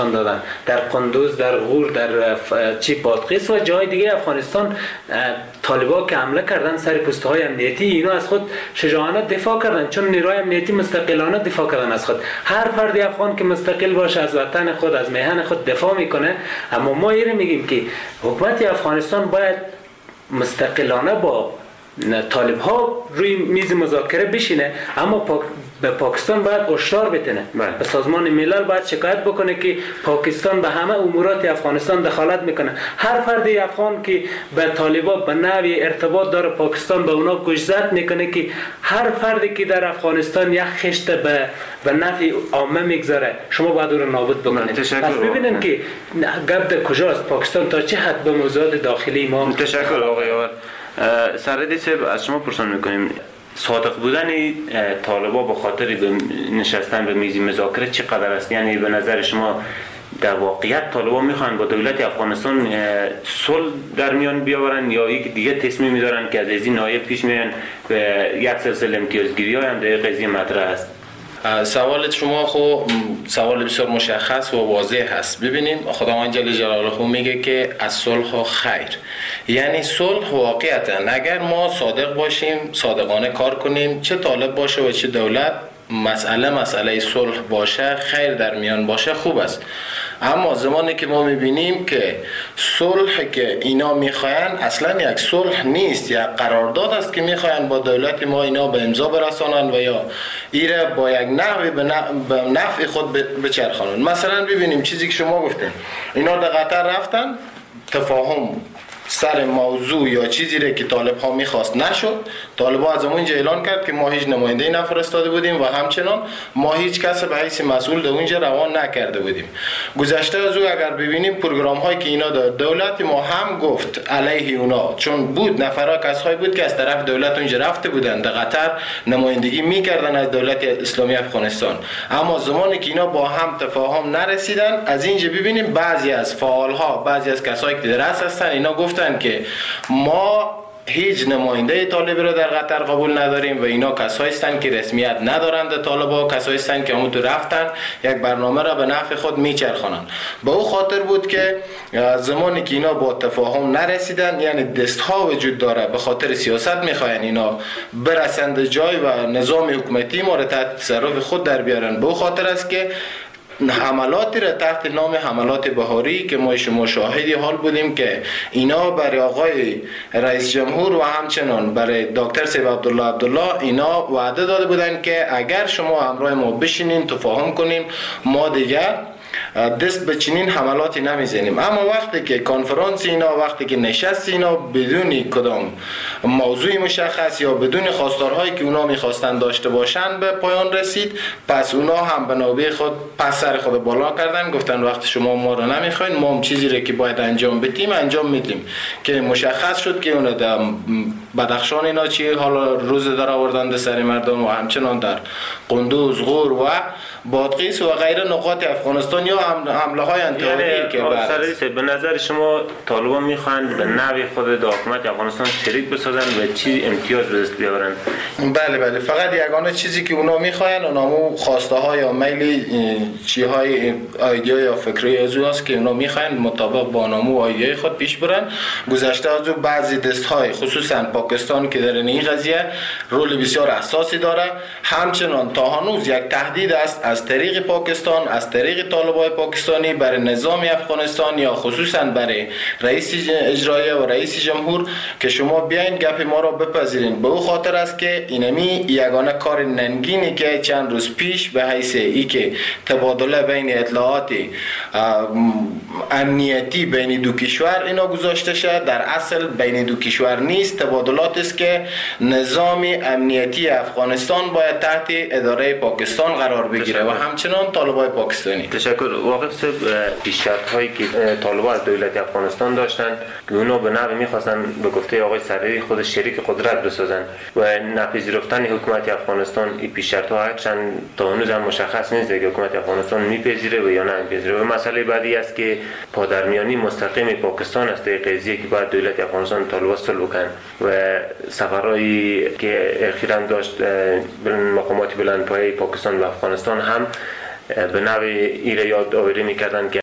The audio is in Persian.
دادن در قندوز، در غور، در بادغیس و جای دیگه افغانستان. طالبان که حمله کردن سر پسته های امنیتی، اینا از خود شجاعانه دفاع کردن، چون نیروی امنیتی مستقلانه دفاع کردن از خود. هر فرد افغان که مستقل باشه از وطن خود، از میهن خود دفاع میکنه. اما ما اینو میگیم که حکومت افغانستان باید مستقلانه با طالب ها روی میز مذاکره بشینه، اما به پاکستان باید هشدار بتنه. به سازمان ملل باید شکایت بکنه که پاکستان به همه امورات افغانستان دخالت میکنه. هر فرد افغان که به طالبا به نوعی ارتباط داره، پاکستان به اونا گوشزد میکنه که هر فردی که در افغانستان یک خشت به نفع عامه میگذاره، شما باید او رو نابود بکنید. پس ببینید که گپ در کجاست، پاکستان تا چه حد به موضوعات داخلی ما. تشکر آقای یاور. سردی صاحب از شما پرسان میکنیم، صادق بودن طالبان به خاطر نشستن به میز مذاکره چقدر است؟ یعنی به نظر شما در واقعیت طالبان میخوان با دولت افغانستان صلح در میان بیاورن، یا یک دیگه تصمیم میدارن که از این نایب پیش میان به یک سلسله امتیازگیری های هم در قضیه مطرح است؟ سوال شما سوال بسیار مشخص و واضح هست. ببینیم خداوند جل جلاله میگه که از صلح خیر، یعنی صلح واقعیتا اگر ما صادق باشیم، صادقانه کار کنیم، چه طالب باشه و چه دولت، مسئله صلح باشه، خیر در میان باشه، خوب است. اما زمانی که ما میبینیم که صلح که اینا میخواین اصلا یک صلح نیست، یک قرارداد است که میخواین با دولت ما اینا به امضا برسانن و یا ایره با یک نحوی به نفع خود بچرخانن. مثلا ببینیم چیزی که شما گفتین، اینا در قطر رفتن، تفاهم سر موضوع یا چیزی را که طالب ها میخواست نشد. طالب ها از اونجا اعلان کرد که ما هیچ نماینده نفرستاده بودیم و همچنان ما هیچ کس به حیث مسئول در اونجا روان نکرده بودیم. گذشته از او اگر ببینیم پروگرام هایی که اینا دولت ما هم گفت علیه اونا، چون بود نفرا کسایی بود که از طرف دولت اونجا رفته بودن در قطر نمایندگی میکردن از دولت اسلامی افغانستان، اما زمانی که اینا با هم تفاهم نرسیدن، از اینجا ببینیم بعضی از فعال ها، بعضی از کسایی که در رأس هستن، اینا گفتن که ما هیچ نماینده طالبی را در قطر قبول نداریم و اینا کسایی هستند که رسمیت ندارند. طالبا کسایی هستند که همون تو رفتن یک برنامه را به نفع خود میچرخانند. به او خاطر بود که زمانی که اینا با تفاهم نرسیدن، یعنی دست ها وجود داره، به خاطر سیاست میخواین اینا برسند جای و نظام حکومتی ما را تحت تصرف خود در بیارن. به او خاطر است که حملاتی را تحت نام حملات بهاری که ما شما شاهدی حال بودیم که اینا برای آقای رئیس جمهور و همچنان برای دکتر سیب عبدالله اینا وعده داده بودن که اگر شما همراه ما بشینین تفاهم کنیم، ما دیگر دست به چنین حملاتی نمیزنیم. اما وقتی که کنفرانس اینا، وقتی که نشست اینا بدون کدام موضوع مشخص یا بدون خواستارهایی که اونا میخواستن داشته باشن به پایان رسید، پس اونا هم به نوبه خود پس سر خود بالا کردن، گفتن وقتی شما ما رو نمیخواین، ما هم چیزی رو که باید انجام بدیم انجام میدیم. که مشخص شد که اونا در بدخشان اینا چی حالا روز در آوردن سر مردم و همچنان در قندوز، غور و بادغیس و غیره نقاط افغانستان یا حمله های انتحاری که به نظر شما طالبان میخواهند به نوع خود در حکومت افغانستان شریک بسازن و چی امتیاز به دست بیاورن؟ بله فقط یگانه چیزی که اونا میخواین اونامو خواسته ها یا میل چی های ایده یا فکری از اوست که اونا میخواین مطابق با نامو ایده خود پیش برن. گذشته از او بعضی دست های خصوصا پاکستان که در این قضیه رول بسیار اساسی داره، همچنان تا هنوز یک تهدید است از طریق پاکستان، از طریق طالبای پاکستانی برای نظام افغانستان یا خصوصا برای رئیس اجرایی و رئیس جمهور که شما بیاین گپ ما را بپذیرین. به او خاطر است که اینمی یگانه کار ننگینی که چند روز پیش به حیث ای که تبادله بین اطلاعات امنیتی بین دو کشور اینا گذاشته شد، در اصل بین دو کشور نیست، تبادلات است که نظام امنیتی افغانستان باید تحت اداره پاکستان قرار بگیره و همچنان طالبای پاکستانی. تشکر. واقف صاحب، پیشرفت هایی که طالبان از دولت افغانستان داشتن که اونا به نوع میخواستن به گفته آقای سرری خود شریک قدرت بسازن و نپذیرفتن حکومت افغانستان، این پیشرفت ها هرچند تا هنوز هم مشخص نیست که حکومت افغانستان میپذیره و یا نمیپذیره. و مسئله بعدی است که پادرمیانی مستقیم پاکستان است در قضیه که باید دولت افغانستان طالبان صلح کنن و سفرهایی که اخیراً داشت مقامات بلندپایه پاکستان و افغانستان هم به نوع ایره یاد آوری میکردن که